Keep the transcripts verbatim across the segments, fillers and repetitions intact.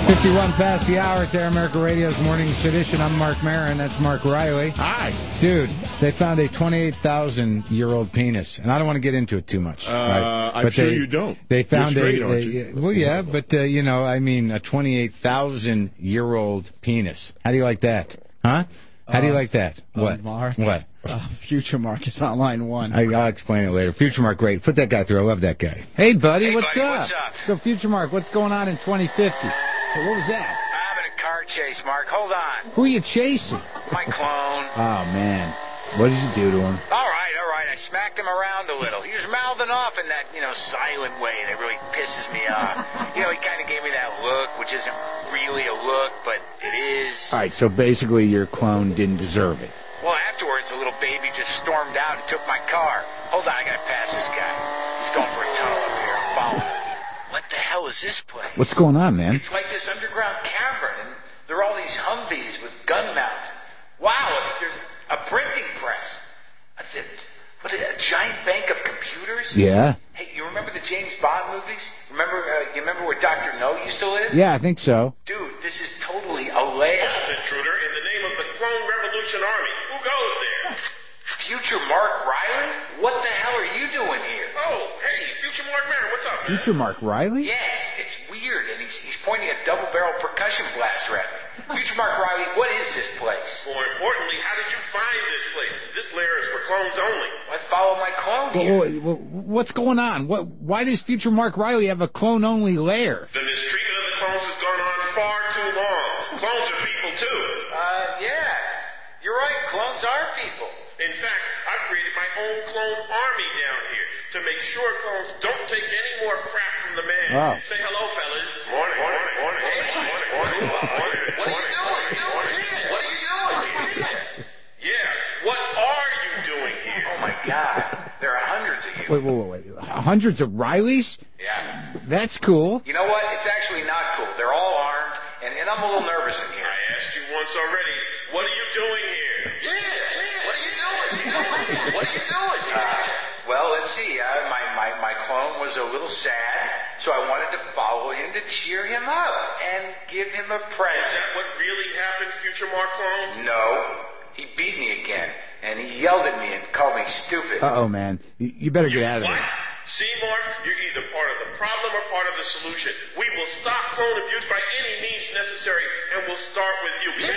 fifty-one past the hour at Air America Radio's Morning Sedition. I'm Mark Maron. That's Mark Riley. Hi. Dude, they found a twenty-eight thousand year old penis. And I don't want to get into it too much. Uh, right? I'm but sure they, you don't. They found You're straight, a, aren't a, you? Well, yeah, but, uh, you know, I mean, a twenty-eight thousand year old penis. How do you like that? Huh? How uh, do you like that? Uh, what? Mark? What? Uh, Future Mark is on line one. I, I'll explain it later. Future Mark, great. Put that guy through. I love that guy. Hey, buddy, hey, what's, buddy up? what's up? So, Future Mark, what's going on in twenty fifty? Hey, what was that? I'm having a car chase, Mark. Hold on. Who are you chasing? My clone. Oh, man. What did you do to him? All right, all right. I smacked him around a little. He was mouthing off in that, you know, silent way that really pisses me off. You know, he kind of gave me that look, which isn't really a look, but it is. All right, so basically your clone didn't deserve it. Well, afterwards, the little baby just stormed out and took my car. Hold on, I gotta pass this guy. He's going for a tunnel up here. I'm following him. What the hell is this place? What's going on, man? It's like this underground cavern, and there are all these Humvees with gun mounts. Wow, there's a printing press. That's it. What, a giant bank of computers? Yeah. Hey, you remember the James Bond movies? Remember, uh, you remember where Doctor No used to live? Yeah, I think so. Dude, this is totally a lair. Intruder, in the name of the Clone Revolution Army. Who goes there? Future Mark Riley? What the hell are you doing here? Oh, hey, Future Mark Maron, what's up, man? Future Mark Riley? Yes, it's weird, and he's, he's pointing a double-barrel percussion blaster at me. Future Mark Riley, what is this place? More importantly, how did you find this place? This lair is for clones only. I follow my clone here. Wait, wait, wait, what's going on? What? Why does Future Mark Riley have a clone-only lair? The mistreatment of the clones has gone on far too long. Clones are people, too. Uh, yeah. You're right, clones are people. In fact, I've created my own clone army down here to make sure clones don't take any more crap from the man. Wow. Say hello, fellas. Morning, morning, morning, Hey, morning, morning, morning. What are you doing? What are you doing here? Yeah, what are you doing here? Oh, my God. There are hundreds of you. Wait, wait, wait, wait. Hundreds of Rileys? Yeah. That's cool. You know what? It's actually not cool. They're all armed, and, and I'm a little nervous in here. I asked you once already, what are you doing here? Yeah. What are you doing? What are you doing? Uh, well, let's see. Uh, my, my, my clone was a little sad, so I wanted to follow him to cheer him up and give him a present. Is that what really happened, Future Mark Clone? No. He beat me again, and he yelled at me and called me stupid. Uh-oh, man. You, you better get out of What? there. See, Mark, you're either part of the problem or part of the solution. We will stop clone abuse by any means necessary, and we'll start with you. Yeah.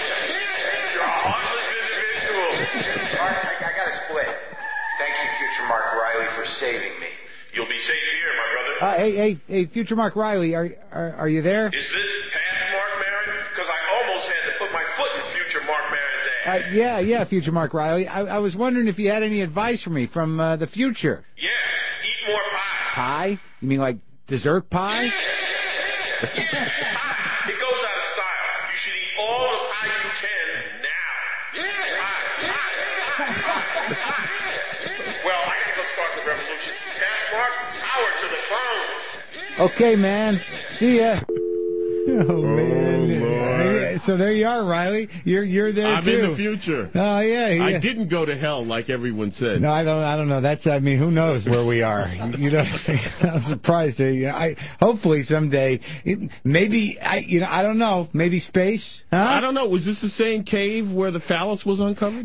Yeah. You're a heartless individual. Mark, I, I gotta split. Thank you, Future Mark Riley, for saving me. You'll be safe here, my brother. Uh, hey, hey, hey, Future Mark Riley, are, are are you there? Is this past Mark Maron? Because I almost had to put my foot in Future Mark Maron's ass. Uh, yeah, yeah, Future Mark Riley. I, I was wondering if you had any advice for me from uh, the future. Yeah, eat more pie. Pie? You mean like dessert pie? Yeah, pie. It goes out of style. You should eat all the pie you can now. Yeah, pie, pie, pie, pie, pie. Well, I gotta go start the revolution. Past Mark, power to the clones. Okay, man. See ya. Oh, man. Lord. So there you are, Riley. You're you're there I'm too. in the future. Oh yeah, yeah. I didn't go to hell like everyone said. No, I don't. I don't know. That's. I mean, who knows where we are? You know, I'm surprised. I hopefully someday, it, maybe. I you know I don't know. Maybe space. Huh? I don't know. Was this the same cave where the phallus was uncovered?